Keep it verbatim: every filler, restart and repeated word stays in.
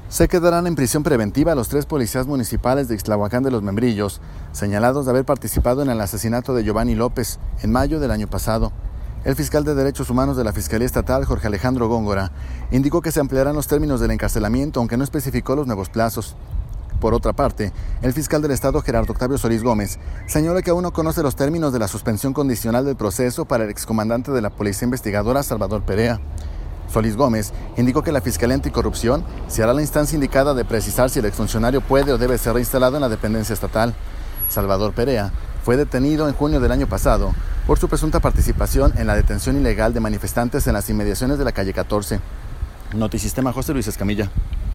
Se quedarán en prisión preventiva los tres policías municipales de Ixtlahuacán de los Membrillos, señalados de haber participado en el asesinato de Giovanni López en mayo del año pasado. El fiscal de Derechos Humanos de la Fiscalía Estatal, Jorge Alejandro Góngora, indicó que se ampliarán los términos del encarcelamiento, aunque no especificó los nuevos plazos. Por otra parte, el fiscal del Estado, Gerardo Octavio Solís Gómez, señala que aún no conoce los términos de la suspensión condicional del proceso para el excomandante de la Policía Investigadora, Salvador Perea. Solís Gómez indicó que la Fiscalía Anticorrupción se hará la instancia indicada de precisar si el exfuncionario puede o debe ser reinstalado en la dependencia estatal. Salvador Perea fue detenido en junio del año pasado por su presunta participación en la detención ilegal de manifestantes en las inmediaciones de la calle catorce. Notisistema, José Luis Escamilla.